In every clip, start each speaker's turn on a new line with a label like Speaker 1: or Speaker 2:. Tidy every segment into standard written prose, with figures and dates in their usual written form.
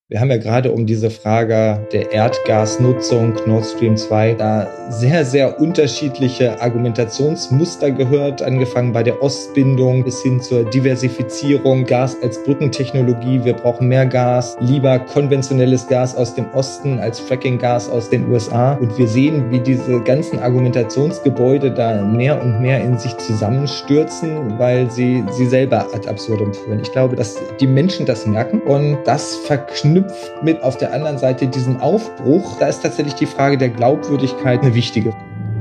Speaker 1: Wir haben ja gerade um diese Frage der Erdgasnutzung, Nord Stream 2, da sehr, sehr unterschiedliche Argumentationsmuster gehört, angefangen bei der Ostbindung bis hin zur Diversifizierung, Gas als Brückentechnologie, wir brauchen mehr Gas, lieber konventionelles Gas aus dem Osten als Fracking-Gas aus den USA. Und wir sehen, wie diese ganzen Argumentationsgebäude da mehr und mehr in sich zusammenstürzen, weil sie selber ad absurdum führen. Ich glaube, dass die Menschen das merken und das verknüpft mit auf der anderen Seite diesen Aufbruch. Da ist tatsächlich die Frage der Glaubwürdigkeit eine wichtige.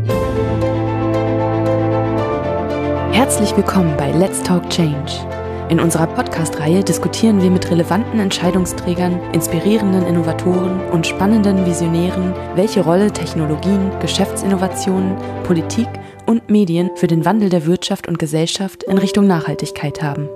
Speaker 2: Herzlich willkommen bei Let's Talk Change. In unserer Podcast-Reihe diskutieren wir mit relevanten Entscheidungsträgern, inspirierenden Innovatoren und spannenden Visionären, welche Rolle Technologien, Geschäftsinnovationen, Politik und Medien für den Wandel der Wirtschaft und Gesellschaft in Richtung Nachhaltigkeit haben.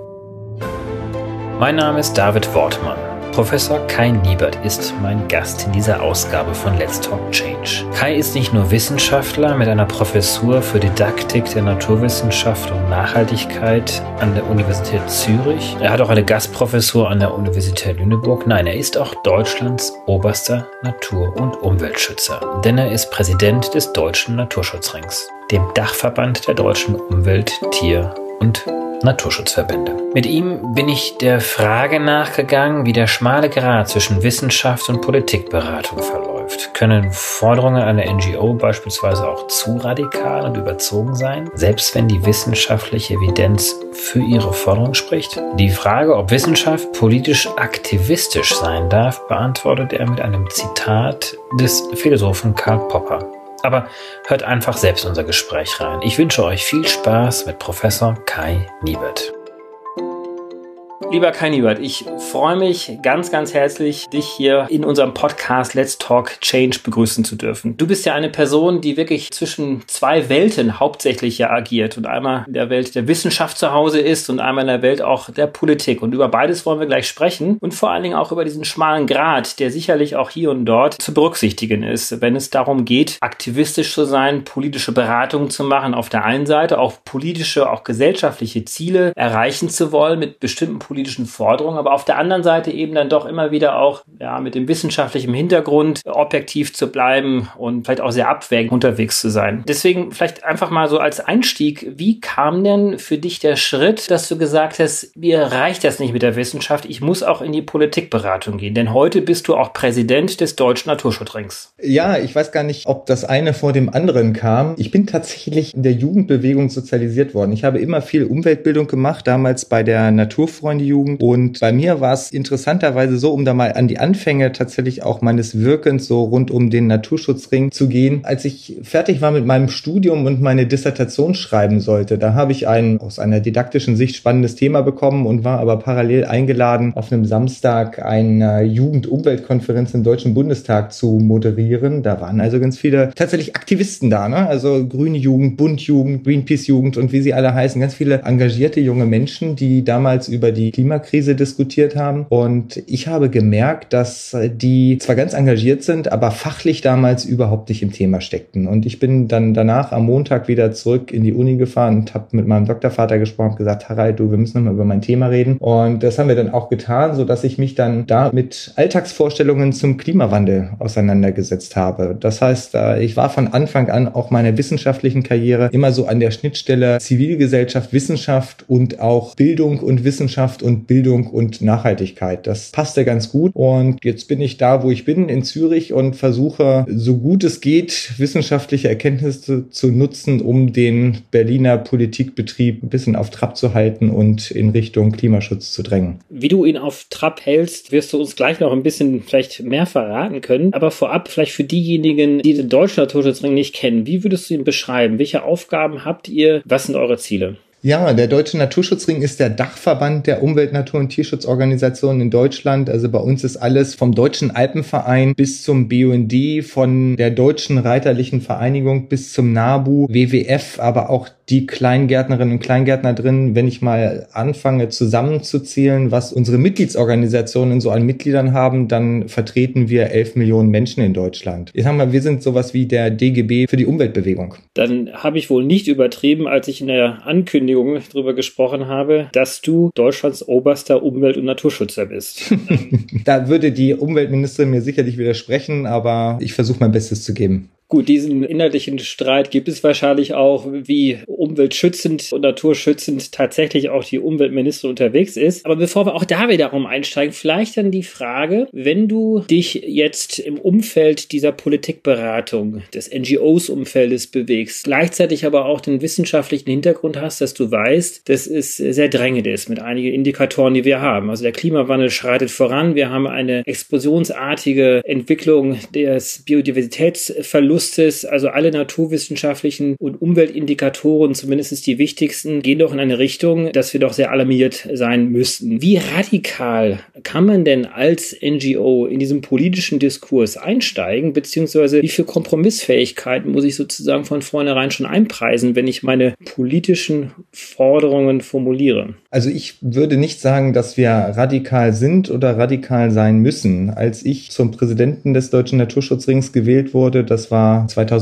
Speaker 3: Mein Name ist David Wortmann. Professor Kai Niebert ist mein Gast in dieser Ausgabe von Let's Talk Change. Kai ist nicht nur Wissenschaftler mit einer Professur für Didaktik der Naturwissenschaft und Nachhaltigkeit an der Universität Zürich. Er hat auch eine Gastprofessur an der Universität Lüneburg. Nein, er ist auch Deutschlands oberster Natur- und Umweltschützer, denn er ist Präsident des Deutschen Naturschutzrings, dem Dachverband der deutschen Umwelt-, Tier- und Naturschutzverbände. Mit ihm bin ich der Frage nachgegangen, wie der schmale Grat zwischen Wissenschaft und Politikberatung verläuft. Können Forderungen einer NGO beispielsweise auch zu radikal und überzogen sein, selbst wenn die wissenschaftliche Evidenz für ihre Forderung spricht? Die Frage, ob Wissenschaft politisch aktivistisch sein darf, beantwortet er mit einem Zitat des Philosophen Karl Popper. Aber hört einfach selbst unser Gespräch rein. Ich wünsche euch viel Spaß mit Professor Kai Niebert. Lieber Kai Niebert, ich freue mich ganz, ganz herzlich, dich hier in unserem Podcast Let's Talk Change begrüßen zu dürfen. Du bist ja eine Person, die wirklich zwischen zwei Welten hauptsächlich ja agiert und einmal in der Welt der Wissenschaft zu Hause ist und einmal in der Welt auch der Politik. Und über beides wollen wir gleich sprechen und vor allen Dingen auch über diesen schmalen Grat, der sicherlich auch hier und dort zu berücksichtigen ist, wenn es darum geht, aktivistisch zu sein, politische Beratungen zu machen, auf der einen Seite auch politische, auch gesellschaftliche Ziele erreichen zu wollen mit bestimmten politischen Forderungen, aber auf der anderen Seite eben dann doch immer wieder auch mit dem wissenschaftlichen Hintergrund objektiv zu bleiben und vielleicht auch sehr abwägend unterwegs zu sein. Deswegen vielleicht einfach mal so als Einstieg, wie kam denn für dich der Schritt, dass du gesagt hast, mir reicht das nicht mit der Wissenschaft, ich muss auch in die Politikberatung gehen, denn heute bist du auch Präsident des Deutschen Naturschutzrings.
Speaker 1: Ja, ich weiß gar nicht, ob das eine vor dem anderen kam. Ich bin tatsächlich in der Jugendbewegung sozialisiert worden. Ich habe immer viel Umweltbildung gemacht, damals bei der Naturfreunde Jugend. Und bei mir war es interessanterweise so, um da mal an die Anfänge tatsächlich auch meines Wirkens so rund um den Naturschutzring zu gehen. Als ich fertig war mit meinem Studium und meine Dissertation schreiben sollte, da habe ich ein aus einer didaktischen Sicht spannendes Thema bekommen und war aber parallel eingeladen, auf einem Samstag eine Jugend-Umweltkonferenz im Deutschen Bundestag zu moderieren. Da waren also ganz viele tatsächlich Aktivisten da, ne? Also Grüne Jugend, Bund-Jugend, Greenpeace-Jugend und wie sie alle heißen. Ganz viele engagierte junge Menschen, die damals über die Klimakrise diskutiert haben. Und ich habe gemerkt, dass die zwar ganz engagiert sind, aber fachlich damals überhaupt nicht im Thema steckten. Und ich bin dann danach am Montag wieder zurück in die Uni gefahren und habe mit meinem Doktorvater gesprochen und gesagt, Harald, wir müssen nochmal über mein Thema reden. Und das haben wir dann auch getan, sodass ich mich dann da mit Alltagsvorstellungen zum Klimawandel auseinandergesetzt habe. Das heißt, ich war von Anfang an auch meiner wissenschaftlichen Karriere immer so an der Schnittstelle Zivilgesellschaft, Wissenschaft und auch Bildung und Wissenschaft und Bildung und Nachhaltigkeit. Das passte ganz gut und jetzt bin ich da, wo ich bin, in Zürich und versuche, so gut es geht, wissenschaftliche Erkenntnisse zu nutzen, um den Berliner Politikbetrieb ein bisschen auf Trab zu halten und in Richtung Klimaschutz zu drängen.
Speaker 3: Wie du ihn auf Trab hältst, wirst du uns gleich noch ein bisschen vielleicht mehr verraten können, aber vorab vielleicht für diejenigen, die den Deutschen Naturschutzring nicht kennen, wie würdest du ihn beschreiben? Welche Aufgaben habt ihr? Was sind eure Ziele?
Speaker 1: Ja, der Deutsche Naturschutzring ist der Dachverband der Umwelt-, Natur- und Tierschutzorganisationen in Deutschland. Also bei uns ist alles vom Deutschen Alpenverein bis zum BUND, von der Deutschen Reiterlichen Vereinigung bis zum NABU, WWF, aber auch die Kleingärtnerinnen und Kleingärtner drin. Wenn ich mal anfange zusammenzuzählen, was unsere Mitgliedsorganisationen so an Mitgliedern haben, dann vertreten wir 11 Millionen Menschen in Deutschland. Ich sag mal, wir sind sowas wie der DGB für die Umweltbewegung.
Speaker 3: Dann habe ich wohl nicht übertrieben, als ich in der Ankündigung darüber gesprochen habe, dass du Deutschlands oberster Umwelt- und Naturschützer bist.
Speaker 1: Da würde die Umweltministerin mir sicherlich widersprechen, aber ich versuche mein Bestes zu geben.
Speaker 3: Gut, diesen inhaltlichen Streit gibt es wahrscheinlich auch, wie umweltschützend und naturschützend tatsächlich auch die Umweltministerin unterwegs ist. Aber bevor wir auch da wiederum einsteigen, vielleicht dann die Frage, wenn du dich jetzt im Umfeld dieser Politikberatung, des NGOs-Umfeldes bewegst, gleichzeitig aber auch den wissenschaftlichen Hintergrund hast, dass du weißt, dass es sehr drängend ist mit einigen Indikatoren, die wir haben. Also der Klimawandel schreitet voran, wir haben eine explosionsartige Entwicklung des Biodiversitätsverlustes. Also alle naturwissenschaftlichen und Umweltindikatoren, zumindest die wichtigsten, gehen doch in eine Richtung, dass wir doch sehr alarmiert sein müssten. Wie radikal kann man denn als NGO in diesem politischen Diskurs einsteigen, beziehungsweise wie viel Kompromissfähigkeit muss ich sozusagen von vornherein schon einpreisen, wenn ich meine politischen Forderungen formuliere?
Speaker 1: Also ich würde nicht sagen, dass wir radikal sind oder radikal sein müssen. Als ich zum Präsidenten des Deutschen Naturschutzrings gewählt wurde, das war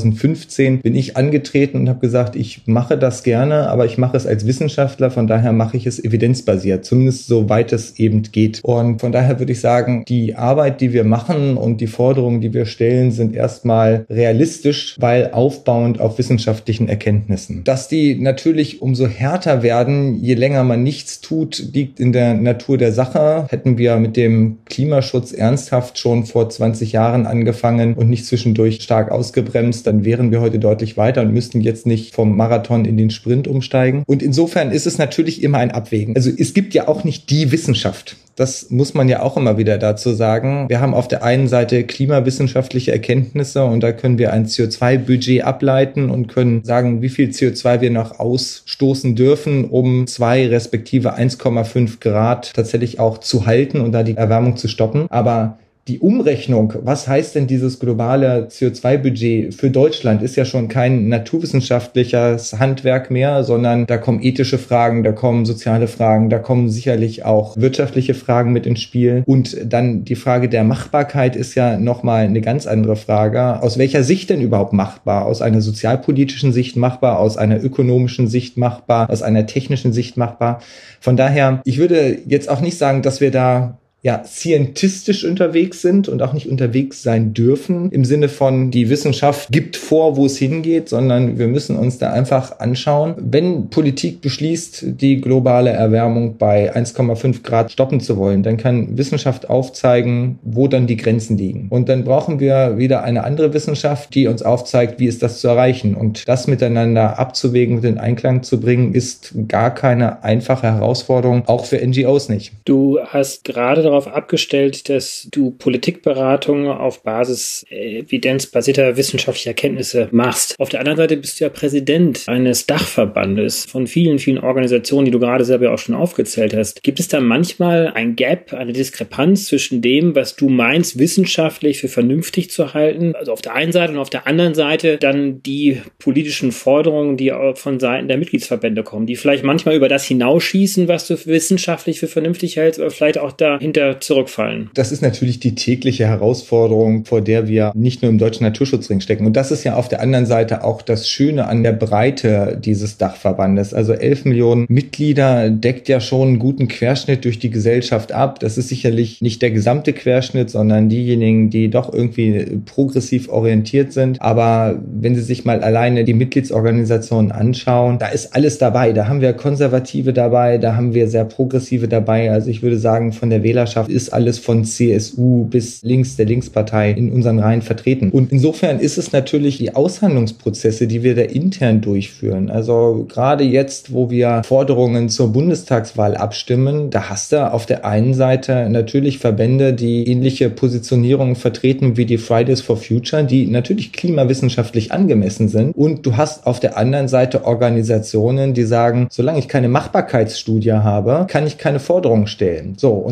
Speaker 1: 2015, bin ich angetreten und habe gesagt, ich mache das gerne, aber ich mache es als Wissenschaftler, von daher mache ich es evidenzbasiert, zumindest soweit es eben geht. Und von daher würde ich sagen, die Arbeit, die wir machen und die Forderungen, die wir stellen, sind erstmal realistisch, weil aufbauend auf wissenschaftlichen Erkenntnissen. Dass die natürlich umso härter werden, je länger man nichts tut, liegt in der Natur der Sache. Hätten wir mit dem Klimaschutz ernsthaft schon vor 20 Jahren angefangen und nicht zwischendurch stark ausgebremst, dann wären wir heute deutlich weiter und müssten jetzt nicht vom Marathon in den Sprint umsteigen. Und insofern ist es natürlich immer ein Abwägen. Also es gibt ja auch nicht die Wissenschaft. Das muss man ja auch immer wieder dazu sagen. Wir haben auf der einen Seite klimawissenschaftliche Erkenntnisse und da können wir ein CO2-Budget ableiten und können sagen, wie viel CO2 wir noch ausstoßen dürfen, um 2 respektive 1,5 Grad tatsächlich auch zu halten und da die Erwärmung zu stoppen. Aber die Umrechnung, was heißt denn dieses globale CO2-Budget für Deutschland, ist ja schon kein naturwissenschaftliches Handwerk mehr, sondern da kommen ethische Fragen, da kommen soziale Fragen, da kommen sicherlich auch wirtschaftliche Fragen mit ins Spiel. Und dann die Frage der Machbarkeit ist ja nochmal eine ganz andere Frage. Aus welcher Sicht denn überhaupt machbar? Aus einer sozialpolitischen Sicht machbar, aus einer ökonomischen Sicht machbar, aus einer technischen Sicht machbar? Von daher, ich würde jetzt auch nicht sagen, dass wir da scientistisch unterwegs sind und auch nicht unterwegs sein dürfen im Sinne von, die Wissenschaft gibt vor, wo es hingeht, sondern wir müssen uns da einfach anschauen. Wenn Politik beschließt, die globale Erwärmung bei 1,5 Grad stoppen zu wollen, dann kann Wissenschaft aufzeigen, wo dann die Grenzen liegen. Und dann brauchen wir wieder eine andere Wissenschaft, die uns aufzeigt, wie ist das zu erreichen. Und das miteinander abzuwägen und in Einklang zu bringen, ist gar keine einfache Herausforderung, auch für NGOs nicht.
Speaker 3: Du hast gerade darauf abgestellt, dass du Politikberatung auf Basis evidenzbasierter wissenschaftlicher Erkenntnisse machst. Auf der anderen Seite bist du ja Präsident eines Dachverbandes von vielen, vielen Organisationen, die du gerade selber auch schon aufgezählt hast. Gibt es da manchmal ein Gap, eine Diskrepanz zwischen dem, was du meinst, wissenschaftlich für vernünftig zu halten, also auf der einen Seite, und auf der anderen Seite dann die politischen Forderungen, die auch von Seiten der Mitgliedsverbände kommen, die vielleicht manchmal über das hinausschießen, was du wissenschaftlich für vernünftig hältst, oder vielleicht auch dahinter zurückfallen?
Speaker 1: Das ist natürlich die tägliche Herausforderung, vor der wir nicht nur im Deutschen Naturschutzring stecken. Und das ist ja auf der anderen Seite auch das Schöne an der Breite dieses Dachverbandes. Also 11 Millionen Mitglieder deckt ja schon einen guten Querschnitt durch die Gesellschaft ab. Das ist sicherlich nicht der gesamte Querschnitt, sondern diejenigen, die doch irgendwie progressiv orientiert sind. Aber wenn Sie sich mal alleine die Mitgliedsorganisationen anschauen, da ist alles dabei. Da haben wir Konservative dabei, da haben wir sehr Progressive dabei. Also ich würde sagen, von der Wählerschaft ist alles von CSU bis links der Linkspartei in unseren Reihen vertreten. Und insofern ist es natürlich die Aushandlungsprozesse, die wir da intern durchführen. Also gerade jetzt, wo wir Forderungen zur Bundestagswahl abstimmen, da hast du auf der einen Seite natürlich Verbände, die ähnliche Positionierungen vertreten wie die Fridays for Future, die natürlich klimawissenschaftlich angemessen sind. Und du hast auf der anderen Seite Organisationen, die sagen, solange ich keine Machbarkeitsstudie habe, kann ich keine Forderungen stellen. So, und ganz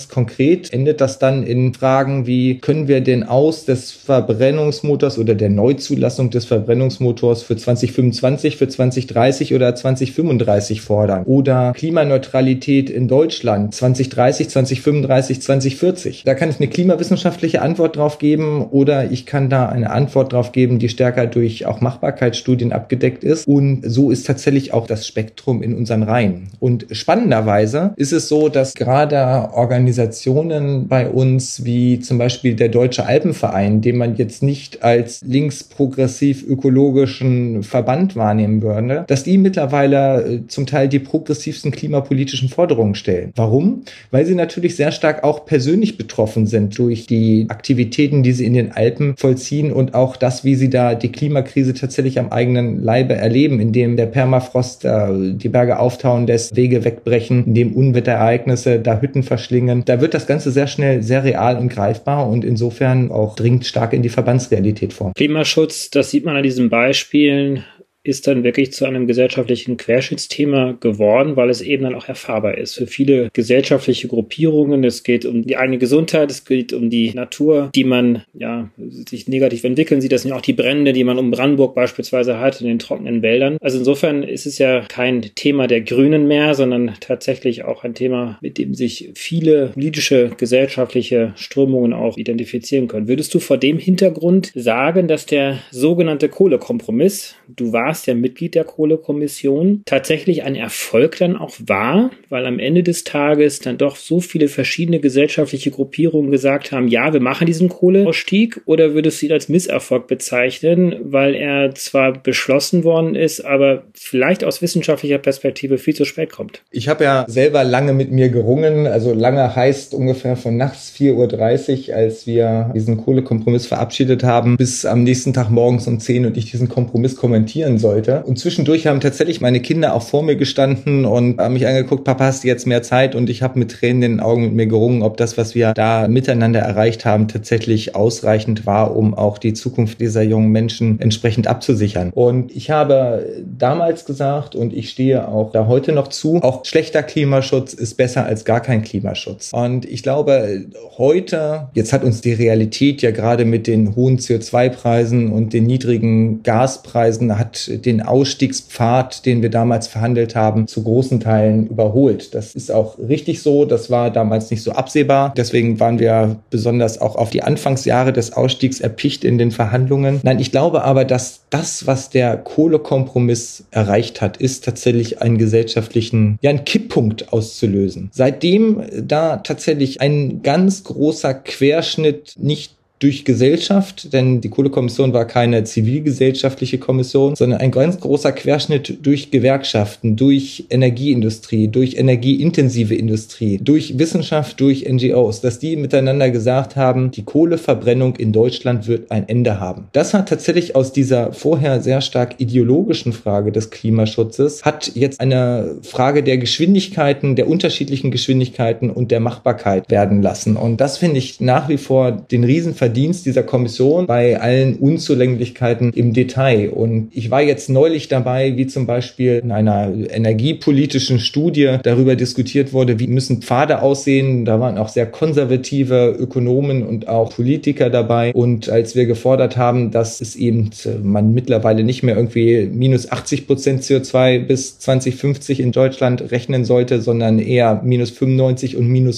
Speaker 1: ganz konkret endet das dann in Fragen wie, können wir den Aus des Verbrennungsmotors oder der Neuzulassung des Verbrennungsmotors für 2025, für 2030 oder 2035 fordern? Oder Klimaneutralität in Deutschland 2030, 2035, 2040? Da kann ich eine klimawissenschaftliche Antwort drauf geben oder ich kann da eine Antwort drauf geben, die stärker durch auch Machbarkeitsstudien abgedeckt ist. Und so ist tatsächlich auch das Spektrum in unseren Reihen. Und spannenderweise ist es so, dass gerade Organisationen bei uns wie zum Beispiel der Deutsche Alpenverein, den man jetzt nicht als linksprogressiv ökologischen Verband wahrnehmen würde, dass die mittlerweile zum Teil die progressivsten klimapolitischen Forderungen stellen. Warum? Weil sie natürlich sehr stark auch persönlich betroffen sind durch die Aktivitäten, die sie in den Alpen vollziehen und auch das, wie sie da die Klimakrise tatsächlich am eigenen Leibe erleben, indem der Permafrost die Berge auftauen lässt, Wege wegbrechen, indem Unwetterereignisse da Hütten verschlingen. Da wird das Ganze sehr schnell sehr real und greifbar und insofern auch dringt stark in die Verbandsrealität vor.
Speaker 3: Klimaschutz, das sieht man an diesen Beispielen, ist dann wirklich zu einem gesellschaftlichen Querschnittsthema geworden, weil es eben dann auch erfahrbar ist für viele gesellschaftliche Gruppierungen. Es geht um die eigene Gesundheit, es geht um die Natur, die man sich negativ entwickeln sieht. Das sind ja auch die Brände, die man um Brandenburg beispielsweise hat, in den trockenen Wäldern. Also insofern ist es ja kein Thema der Grünen mehr, sondern tatsächlich auch ein Thema, mit dem sich viele politische, gesellschaftliche Strömungen auch identifizieren können. Würdest du vor dem Hintergrund sagen, dass der sogenannte Kohlekompromiss, du warst ja Mitglied der Kohlekommission, tatsächlich ein Erfolg dann auch war, weil am Ende des Tages dann doch so viele verschiedene gesellschaftliche Gruppierungen gesagt haben, ja, wir machen diesen Kohleausstieg, oder würdest du ihn als Misserfolg bezeichnen, weil er zwar beschlossen worden ist, aber vielleicht aus wissenschaftlicher Perspektive viel zu spät kommt?
Speaker 1: Ich habe ja selber lange mit mir gerungen, also lange heißt ungefähr von nachts 4:30 Uhr, als wir diesen Kohlekompromiss verabschiedet haben, bis am nächsten Tag morgens um 10 und ich diesen Kompromiss kommentieren sollte. Und zwischendurch haben tatsächlich meine Kinder auch vor mir gestanden und haben mich angeguckt, Papa, hast du jetzt mehr Zeit? Und ich habe mit Tränen in den Augen mit mir gerungen, ob das, was wir da miteinander erreicht haben, tatsächlich ausreichend war, um auch die Zukunft dieser jungen Menschen entsprechend abzusichern. Und ich habe damals gesagt, und ich stehe auch da heute noch zu, auch schlechter Klimaschutz ist besser als gar kein Klimaschutz. Und ich glaube, heute, jetzt hat uns die Realität ja gerade mit den hohen CO2-Preisen und den niedrigen Gaspreisen, hat den Ausstiegspfad, den wir damals verhandelt haben, zu großen Teilen überholt. Das ist auch richtig so. Das war damals nicht so absehbar. Deswegen waren wir besonders auch auf die Anfangsjahre des Ausstiegs erpicht in den Verhandlungen. Nein, ich glaube aber, dass das, was der Kohlekompromiss erreicht hat, ist tatsächlich einen gesellschaftlichen, einen Kipppunkt auszulösen. Seitdem da tatsächlich ein ganz großer Querschnitt nicht durch Gesellschaft, denn die Kohlekommission war keine zivilgesellschaftliche Kommission, sondern ein ganz großer Querschnitt durch Gewerkschaften, durch Energieindustrie, durch energieintensive Industrie, durch Wissenschaft, durch NGOs, dass die miteinander gesagt haben, die Kohleverbrennung in Deutschland wird ein Ende haben. Das hat tatsächlich aus dieser vorher sehr stark ideologischen Frage des Klimaschutzes, hat jetzt eine Frage der Geschwindigkeiten, der unterschiedlichen Geschwindigkeiten und der Machbarkeit werden lassen. Und das finde ich nach wie vor den Riesenverdienst dieser Kommission bei allen Unzulänglichkeiten im Detail. Und ich war jetzt neulich dabei, wie zum Beispiel in einer energiepolitischen Studie darüber diskutiert wurde, wie müssen Pfade aussehen. Da waren auch sehr konservative Ökonomen und auch Politiker dabei. Und als wir gefordert haben, dass es eben man mittlerweile nicht mehr irgendwie minus 80% CO2 bis 2050 in Deutschland rechnen sollte, sondern eher minus 95 und minus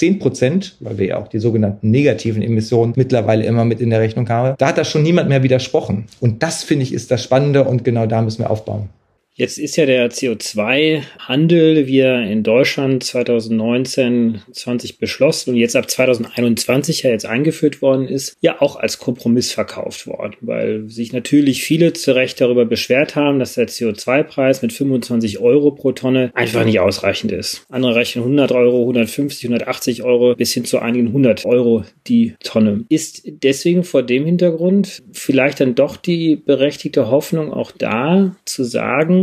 Speaker 1: 110%, weil wir ja auch die sogenannten negativen Emissionen mittlerweile immer mit in der Rechnung haben. Da hat da schon niemand mehr widersprochen. Und das, finde ich, ist das Spannende und genau da müssen wir aufbauen.
Speaker 3: Jetzt ist ja der CO2-Handel, wie er in Deutschland 2019/20 beschlossen und jetzt ab 2021 ja jetzt eingeführt worden ist, ja auch als Kompromiss verkauft worden, weil sich natürlich viele zu Recht darüber beschwert haben, dass der CO2-Preis mit 25 € pro Tonne einfach nicht ausreichend ist. Andere rechnen 100 €, 150, 180 € bis hin zu einigen 100 € die Tonne. Ist deswegen vor dem Hintergrund vielleicht dann doch die berechtigte Hoffnung auch da zu sagen,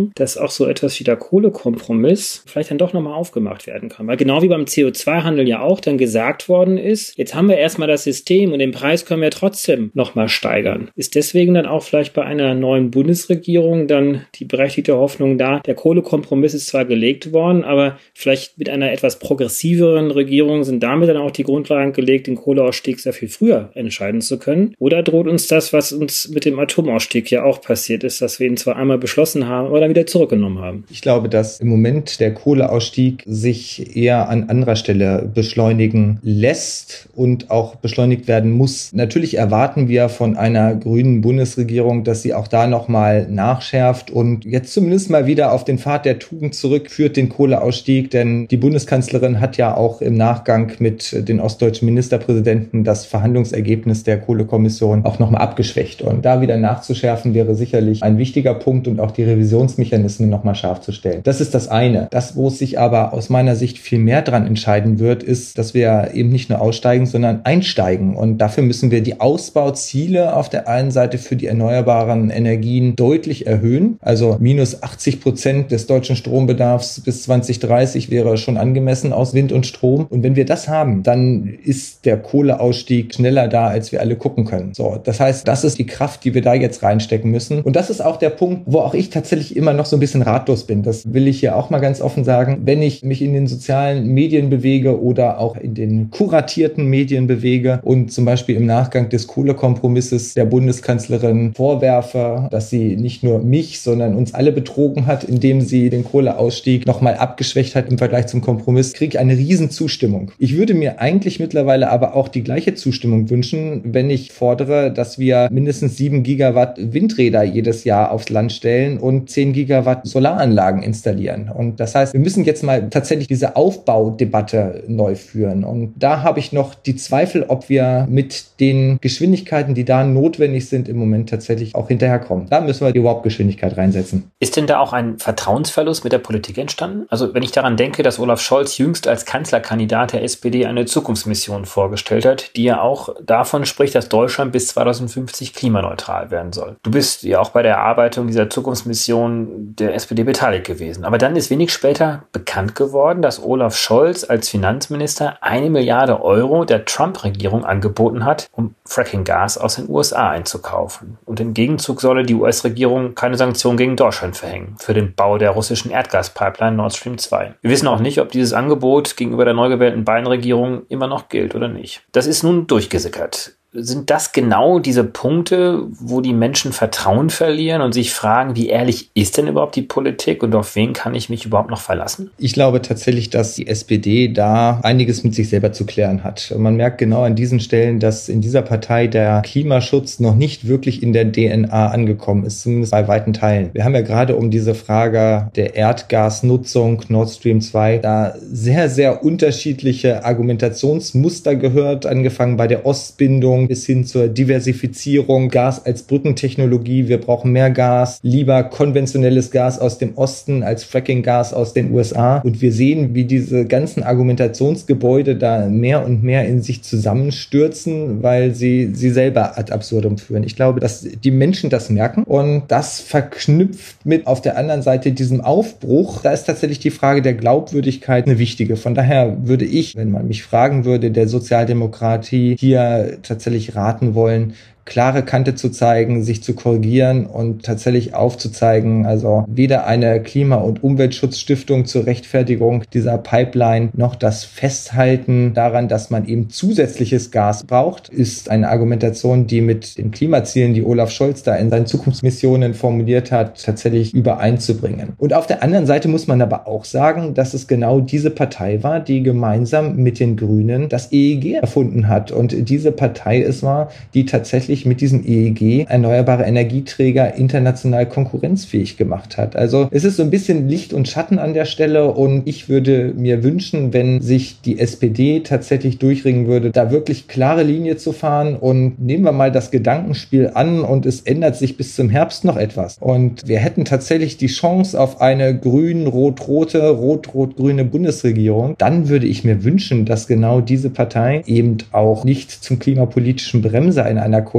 Speaker 3: Hoffnung, dass auch so etwas wie der Kohlekompromiss vielleicht dann doch nochmal aufgemacht werden kann. Weil genau wie beim CO2-Handel ja auch dann gesagt worden ist, jetzt haben wir erstmal das System und den Preis können wir trotzdem nochmal steigern. Ist deswegen dann auch vielleicht bei einer neuen Bundesregierung dann die berechtigte Hoffnung da, der Kohlekompromiss ist zwar gelegt worden, aber vielleicht mit einer etwas progressiveren Regierung sind damit dann auch die Grundlagen gelegt, den Kohleausstieg sehr viel früher entscheiden zu können? Oder droht uns das, was uns mit dem Atomausstieg ja auch passiert ist, dass wir ihn zwar einmal beschlossen haben, aber dann wieder zurückgenommen haben?
Speaker 1: Ich glaube, dass im Moment der Kohleausstieg sich eher an anderer Stelle beschleunigen lässt und auch beschleunigt werden muss. Natürlich erwarten wir von einer grünen Bundesregierung, dass sie auch da nochmal nachschärft und jetzt zumindest mal wieder auf den Pfad der Tugend zurückführt, den Kohleausstieg, denn die Bundeskanzlerin hat ja auch im Nachgang mit den ostdeutschen Ministerpräsidenten das Verhandlungsergebnis der Kohlekommission auch nochmal abgeschwächt. Und da wieder nachzuschärfen wäre sicherlich ein wichtiger Punkt und auch die Revisionsmechanismen nochmal scharf zu stellen. Das ist das eine. Das, wo es sich aber aus meiner Sicht viel mehr dran entscheiden wird, ist, dass wir eben nicht nur aussteigen, sondern einsteigen. Und dafür müssen wir die Ausbauziele auf der einen Seite für die erneuerbaren Energien deutlich erhöhen. Also minus 80% des deutschen Strombedarfs bis 2030 wäre schon angemessen aus Wind und Strom. Und wenn wir das haben, dann ist der Kohleausstieg schneller da, als wir alle gucken können. So, das heißt, das ist die Kraft, die wir da jetzt reinstecken müssen. Und das ist auch der Punkt, wo auch ich tatsächlich immer noch so ein bisschen ratlos bin. Das will ich hier auch mal ganz offen sagen. Wenn ich mich in den sozialen Medien bewege oder auch in den kuratierten Medien bewege und zum Beispiel im Nachgang des Kohlekompromisses der Bundeskanzlerin vorwerfe, dass sie nicht nur mich, sondern uns alle betrogen hat, indem sie den Kohleausstieg nochmal abgeschwächt hat im Vergleich zum Kompromiss, kriege ich eine riesen Zustimmung. Ich würde mir eigentlich mittlerweile aber auch die gleiche Zustimmung wünschen, wenn ich fordere, dass wir mindestens 7 Gigawatt Windräder jedes Jahr aufs Land stellen und 10 Gigawatt Solaranlagen installieren. Und das heißt, wir müssen jetzt mal tatsächlich diese Aufbaudebatte neu führen. Und da habe ich noch die Zweifel, ob wir mit den Geschwindigkeiten, die da notwendig sind, im Moment tatsächlich auch hinterherkommen. Da müssen wir die Warp-Geschwindigkeit reinsetzen.
Speaker 3: Ist denn da auch ein Vertrauensverlust mit der Politik entstanden? Also wenn ich daran denke, dass Olaf Scholz jüngst als Kanzlerkandidat der SPD eine Zukunftsmission vorgestellt hat, die ja auch davon spricht, dass Deutschland bis 2050 klimaneutral werden soll. Du bist ja auch bei der Erarbeitung dieser Zukunftsmission der SPD beteiligt gewesen. Aber dann ist wenig später bekannt geworden, dass Olaf Scholz als Finanzminister 1 Milliarde Euro der Trump-Regierung angeboten hat, um Fracking-Gas aus den USA einzukaufen. Und im Gegenzug solle die US-Regierung keine Sanktionen gegen Deutschland verhängen für den Bau der russischen Erdgaspipeline Nord Stream 2. Wir wissen auch nicht, ob dieses Angebot gegenüber der neu gewählten Biden-Regierung immer noch gilt oder nicht. Das ist nun durchgesickert. Sind das genau diese Punkte, wo die Menschen Vertrauen verlieren und sich fragen, wie ehrlich ist denn überhaupt die Politik und auf wen kann ich mich überhaupt noch verlassen?
Speaker 1: Ich glaube tatsächlich, dass die SPD da einiges mit sich selber zu klären hat. Man merkt genau an diesen Stellen, dass in dieser Partei der Klimaschutz noch nicht wirklich in der DNA angekommen ist, zumindest bei weiten Teilen. Wir haben ja gerade um diese Frage der Erdgasnutzung Nord Stream 2 da sehr, sehr unterschiedliche Argumentationsmuster gehört, angefangen bei der Ostbindung bis hin zur Diversifizierung, Gas als Brückentechnologie, wir brauchen mehr Gas, lieber konventionelles Gas aus dem Osten als Fracking-Gas aus den USA. Und wir sehen, wie diese ganzen Argumentationsgebäude da mehr und mehr in sich zusammenstürzen, weil sie selber ad absurdum führen. Ich glaube, dass die Menschen das merken und das verknüpft mit auf der anderen Seite diesem Aufbruch. Da ist tatsächlich die Frage der Glaubwürdigkeit eine wichtige. Von daher würde ich, wenn man mich fragen würde, der Sozialdemokratie hier tatsächlich raten wollen, klare Kante zu zeigen, sich zu korrigieren und tatsächlich aufzuzeigen, also weder eine Klima- und Umweltschutzstiftung zur Rechtfertigung dieser Pipeline noch das Festhalten daran, dass man eben zusätzliches Gas braucht, ist eine Argumentation, die mit den Klimazielen, die Olaf Scholz da in seinen Zukunftsmissionen formuliert hat, tatsächlich übereinzubringen. Und auf der anderen Seite muss man aber auch sagen, dass es genau diese Partei war, die gemeinsam mit den Grünen das EEG erfunden hat und diese Partei es war, die tatsächlich mit diesem EEG erneuerbare Energieträger international konkurrenzfähig gemacht hat. Also es ist so ein bisschen Licht und Schatten an der Stelle und ich würde mir wünschen, wenn sich die SPD tatsächlich durchringen würde, da wirklich klare Linie zu fahren und nehmen wir mal das Gedankenspiel an und es ändert sich bis zum Herbst noch etwas. Und wir hätten tatsächlich die Chance auf eine grün-rot-rote, rot-rot-grüne Bundesregierung. Dann würde ich mir wünschen, dass genau diese Partei eben auch nicht zum klimapolitischen Bremser in einer Koalition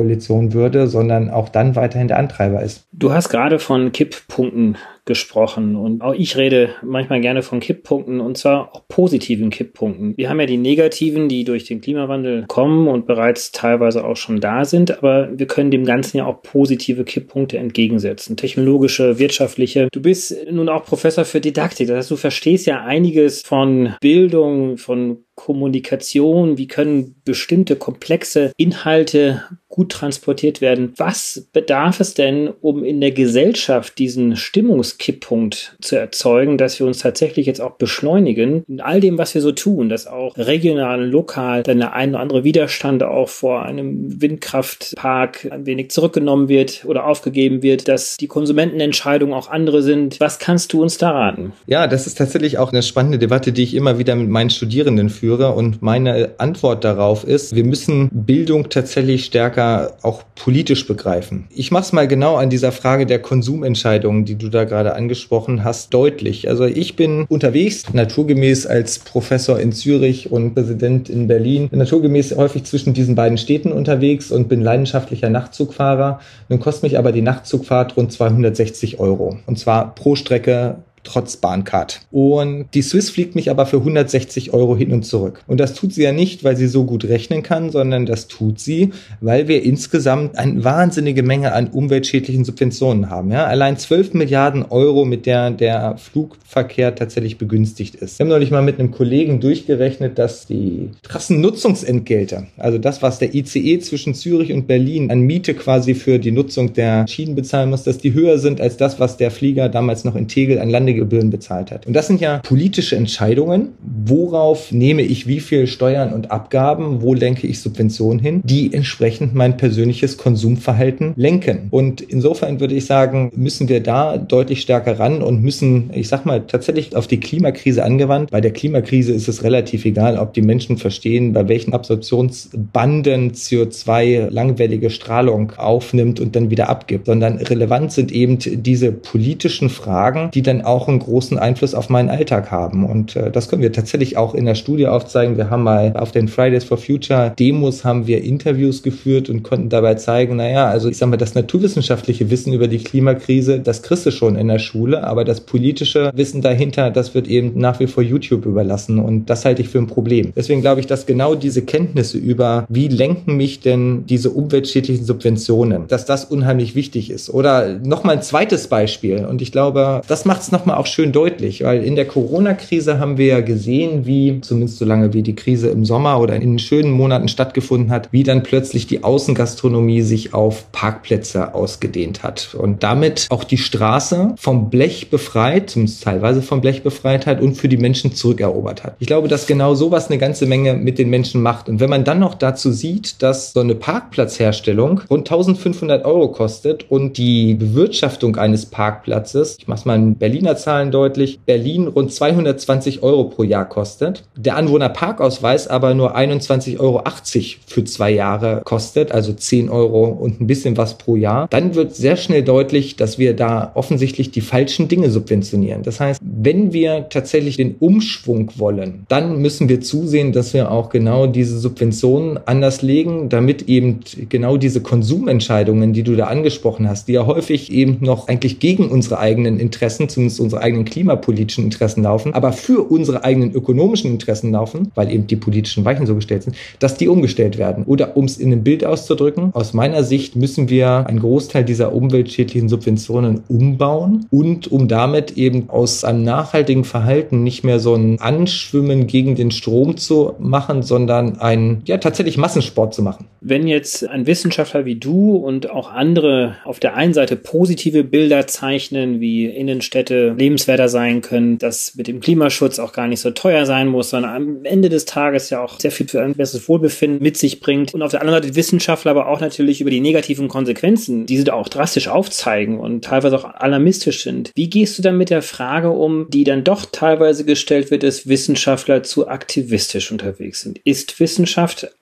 Speaker 1: Ampelkoalition würde, sondern auch dann weiterhin der Antreiber ist.
Speaker 3: Du hast gerade von Kipppunkten gesprochen und auch ich rede manchmal gerne von Kipppunkten und zwar auch positiven Kipppunkten. Wir haben ja die negativen, die durch den Klimawandel kommen und bereits teilweise auch schon da sind, aber wir können dem Ganzen ja auch positive Kipppunkte entgegensetzen. Technologische, wirtschaftliche. Du bist nun auch Professor für Didaktik, das heißt, du verstehst ja einiges von Bildung, von Kommunikation, wie können bestimmte komplexe Inhalte gut transportiert werden. Was bedarf es denn, um in der Gesellschaft diesen Stimmungskipppunkt zu erzeugen, dass wir uns tatsächlich jetzt auch beschleunigen in all dem, was wir so tun, dass auch regional, lokal dann der ein oder andere Widerstand auch vor einem Windkraftpark ein wenig zurückgenommen wird oder aufgegeben wird, dass die Konsumentenentscheidungen auch andere sind. Was kannst du uns da raten?
Speaker 1: Ja, das ist tatsächlich auch eine spannende Debatte, die ich immer wieder mit meinen Studierenden führe. Und meine Antwort darauf ist, wir müssen Bildung tatsächlich stärker auch politisch begreifen. Ich mache es mal genau an dieser Frage der Konsumentscheidungen, die du da gerade angesprochen hast, deutlich. Also ich bin unterwegs, naturgemäß als Professor in Zürich und Präsident in Berlin, naturgemäß häufig zwischen diesen beiden Städten unterwegs und bin leidenschaftlicher Nachtzugfahrer. Nun kostet mich aber die Nachtzugfahrt rund 260 €. Und zwar pro Strecke trotz Bahncard. Und die Swiss fliegt mich aber für 160 € hin und zurück. Und das tut sie ja nicht, weil sie so gut rechnen kann, sondern das tut sie, weil wir insgesamt eine wahnsinnige Menge an umweltschädlichen Subventionen haben. Ja? Allein 12 Milliarden €, mit der Flugverkehr tatsächlich begünstigt ist. Wir haben neulich mal mit einem Kollegen durchgerechnet, dass die Trassennutzungsentgelte, also das, was der ICE zwischen Zürich und Berlin an Miete quasi für die Nutzung der Schienen bezahlen muss, dass die höher sind als das, was der Flieger damals noch in Tegel an Landegebühren bezahlt hat. Und das sind ja politische Entscheidungen. Worauf nehme ich wie viel Steuern und Abgaben? Wo lenke ich Subventionen hin? Die entsprechend mein persönliches Konsumverhalten lenken. Und insofern würde ich sagen, müssen wir da deutlich stärker ran und müssen, ich sag mal, tatsächlich auf die Klimakrise angewandt. Bei der Klimakrise ist es relativ egal, ob die Menschen verstehen, bei welchen Absorptionsbanden CO2 langwellige Strahlung aufnimmt und dann wieder abgibt, sondern relevant sind eben diese politischen Fragen, die dann auch einen großen Einfluss auf meinen Alltag haben. Und das können wir tatsächlich auch in der Studie aufzeigen. Wir haben mal auf den Fridays for Future Demos haben wir Interviews geführt und konnten dabei zeigen, also ich sag mal, das naturwissenschaftliche Wissen über die Klimakrise, das kriegst du schon in der Schule, aber das politische Wissen dahinter, das wird eben nach wie vor YouTube überlassen und das halte ich für ein Problem. Deswegen glaube ich, dass genau diese Kenntnisse über, wie lenken mich denn diese umweltschädlichen Subventionen, dass das unheimlich wichtig ist. Oder nochmal ein zweites Beispiel und ich glaube, das macht es nochmal auch schön deutlich, weil in der Corona-Krise haben wir ja gesehen, wie, zumindest so lange wie die Krise im Sommer oder in schönen Monaten stattgefunden hat, wie dann plötzlich die Außengastronomie sich auf Parkplätze ausgedehnt hat und damit auch die Straße vom Blech befreit, zumindest teilweise vom Blech befreit hat und für die Menschen zurückerobert hat. Ich glaube, dass genau sowas eine ganze Menge mit den Menschen macht. Und wenn man dann noch dazu sieht, dass so eine Parkplatzherstellung rund 1.500 € kostet und die Bewirtschaftung eines Parkplatzes, ich mache es mal in Berliner Zahlen deutlich, Berlin rund 220 € pro Jahr kostet, der Anwohnerparkausweis aber nur 21,80 € für 2 Jahre kostet, also 10 € und ein bisschen was pro Jahr, dann wird sehr schnell deutlich, dass wir da offensichtlich die falschen Dinge subventionieren. Das heißt, wenn wir tatsächlich den Umschwung wollen, dann müssen wir zusehen, dass wir auch genau diese Subventionen anders legen, damit eben genau diese Konsumentscheidungen, die du da angesprochen hast, die ja häufig eben noch eigentlich gegen unsere eigenen Interessen, zumindest unsere eigenen klimapolitischen Interessen laufen, aber für unsere eigenen ökonomischen Interessen laufen, weil eben die politischen Weichen so gestellt sind, dass die umgestellt werden. Oder um es in einem Bild auszudrücken, aus meiner Sicht müssen wir einen Großteil dieser umweltschädlichen Subventionen umbauen und um damit eben aus einem nachhaltigen Verhalten nicht mehr so ein Anschwimmen gegen den Strom zu machen, sondern einen tatsächlich Massensport zu machen.
Speaker 3: Wenn jetzt ein Wissenschaftler wie du und auch andere auf der einen Seite positive Bilder zeichnen, wie Innenstädte lebenswerter sein können, dass mit dem Klimaschutz auch gar nicht so teuer sein muss, sondern am Ende des Tages ja auch sehr viel für ein besseres Wohlbefinden mit sich bringt. Und auf der anderen Seite Wissenschaftler aber auch natürlich über die negativen Konsequenzen, die sie da auch drastisch aufzeigen und teilweise auch alarmistisch sind. Wie gehst du dann mit der Frage um, die dann doch teilweise gestellt wird, dass Wissenschaftler zu aktivistisch unterwegs sind? Ist Wissenschaft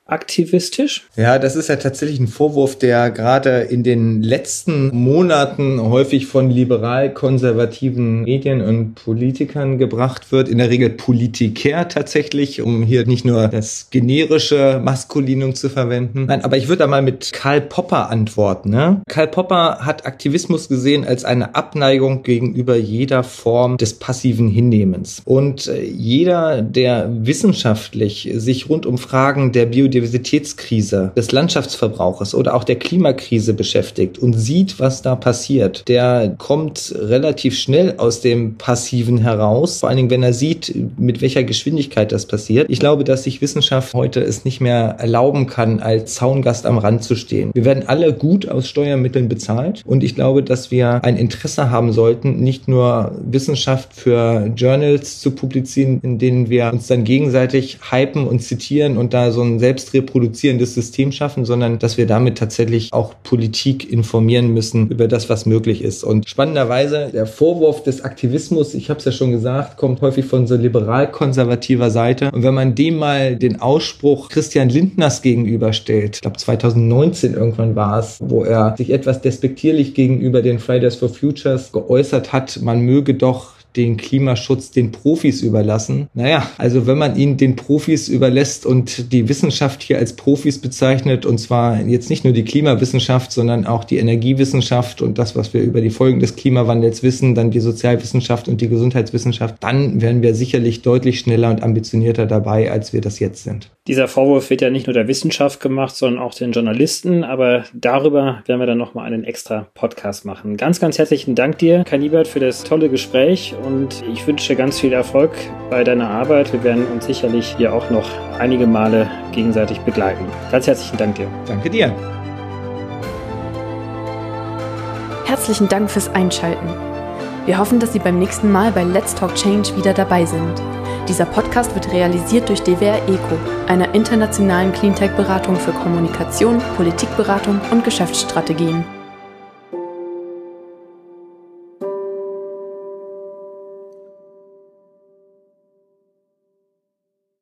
Speaker 3: aktivistisch?
Speaker 1: Ja, das ist ja tatsächlich ein Vorwurf, der gerade in den letzten Monaten häufig von liberal-konservativen Medien und Politikern gebracht wird. In der Regel Politiker tatsächlich, um hier nicht nur das generische Maskulinum zu verwenden. Nein, aber ich würde da mal mit Karl Popper antworten. Ne? Karl Popper hat Aktivismus gesehen als eine Abneigung gegenüber jeder Form des passiven Hinnehmens. Und jeder, der wissenschaftlich sich rund um Fragen der Biodiversitätskrise, des Landschaftsverbrauches oder auch der Klimakrise beschäftigt und sieht, was da passiert, der kommt relativ schnell aus dem Passiven heraus, vor allen Dingen, wenn er sieht, mit welcher Geschwindigkeit das passiert. Ich glaube, dass sich Wissenschaft heute es nicht mehr erlauben kann, als Zaungast am Rand zu stehen. Wir werden alle gut aus Steuermitteln bezahlt und ich glaube, dass wir ein Interesse haben sollten, nicht nur Wissenschaft für Journals zu publizieren, in denen wir uns dann gegenseitig hypen und zitieren und da so ein selbst reproduzierendes System schaffen, sondern dass wir damit tatsächlich auch Politik informieren müssen über das, was möglich ist. Und spannenderweise, der Vorwurf des Aktivismus, ich habe es ja schon gesagt, kommt häufig von so liberal-konservativer Seite. Und wenn man dem mal den Ausspruch Christian Lindners gegenüberstellt, ich glaube 2019 irgendwann war es, wo er sich etwas despektierlich gegenüber den Fridays for Futures geäußert hat, man möge doch den Klimaschutz den Profis überlassen. Naja, also wenn man ihn den Profis überlässt und die Wissenschaft hier als Profis bezeichnet, und zwar jetzt nicht nur die Klimawissenschaft, sondern auch die Energiewissenschaft und das, was wir über die Folgen des Klimawandels wissen, dann die Sozialwissenschaft und die Gesundheitswissenschaft, dann wären wir sicherlich deutlich schneller und ambitionierter dabei, als wir das jetzt sind.
Speaker 3: Dieser Vorwurf wird ja nicht nur der Wissenschaft gemacht, sondern auch den Journalisten, aber darüber werden wir dann nochmal einen extra Podcast machen. Ganz, ganz herzlichen Dank dir, Kai Niebert, für das tolle Gespräch und ich wünsche dir ganz viel Erfolg bei deiner Arbeit. Wir werden uns sicherlich hier auch noch einige Male gegenseitig begleiten. Ganz herzlichen Dank dir.
Speaker 1: Danke dir.
Speaker 2: Herzlichen Dank fürs Einschalten. Wir hoffen, dass Sie beim nächsten Mal bei Let's Talk Change wieder dabei sind. Dieser Podcast wird realisiert durch DWR ECO, einer internationalen Cleantech-Beratung für Kommunikation, Politikberatung und Geschäftsstrategien.